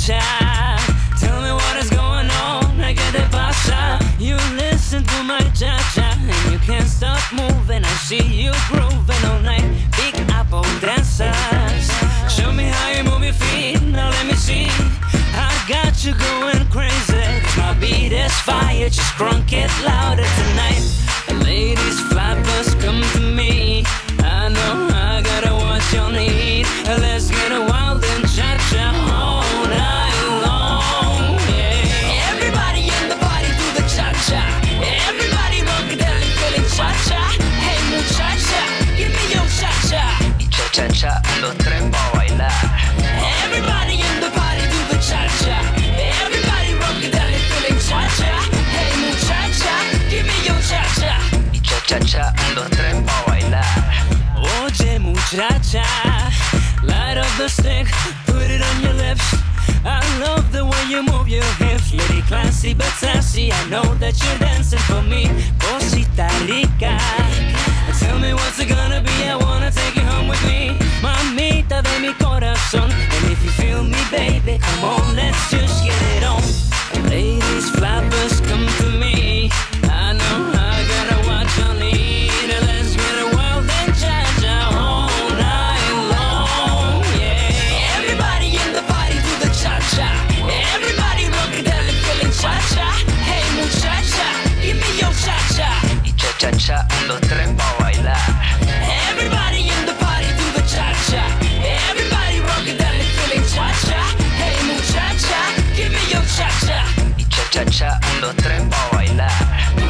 cha-cha. Tell me what is going on, ¿qué te pasa? You listen to my cha-cha and you can't stop moving. I see you grooving all night, Big Apple dancers. Show me how you move your feet, now let me see. I got you going crazy, 'cause my beat is fire, just crunk it louder tonight. Ladies, flappers, come to me. I know I gotta what you need. Let's get a wild and cha-cha all night long, yeah. Everybody in the party do the cha-cha. Everybody rockadelic feeling cha-cha. Hey muchacha, give me your cha-cha. Y cha-cha-cha, 1, 2, 3, pa' bailar. Everybody in the party do the cha-cha. Everybody rockadelic feeling cha-cha. Hey muchacha, give me your cha-cha. Y cha-cha-cha, 1, 2, 3, pa' bailar. Oye muchacha, light up the stick, put it on your lips. I love the way you move your hips, lady classy but sassy. I know that you're dancing for me, cosita rica. Tell me what's it gonna be, I wanna take you home with me. Mamita de mi corazón, and if you feel me baby, come on, let's just get it on. Ladies, flappers, come to me. I know I gotta watch your lead. Let's get a wild and cha-cha all night long, yeah. Everybody in the party do the cha-cha. Everybody rockadelic feeling cha-cha. Hey muchacha, give me your cha-cha. Y cha-cha-cha, 1, 2, 3, pa' bailar. Everybody in the party do the cha-cha. Everybody rockadelic feeling cha-cha. Hey muchacha, give me your cha-cha. Y cha-cha-cha, 1, 2, 3, pa' bailar.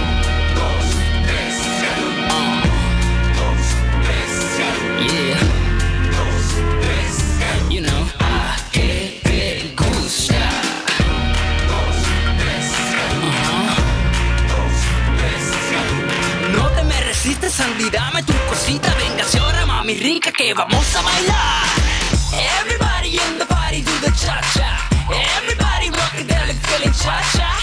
Yeah. You know, que te gusta. No te me resistes, Sandy, dame tu cosita. Véngase ahora, mami rica, que vamos a bailar. Everybody in the party do the cha-cha. Everybody rockadelic feeling cha-cha.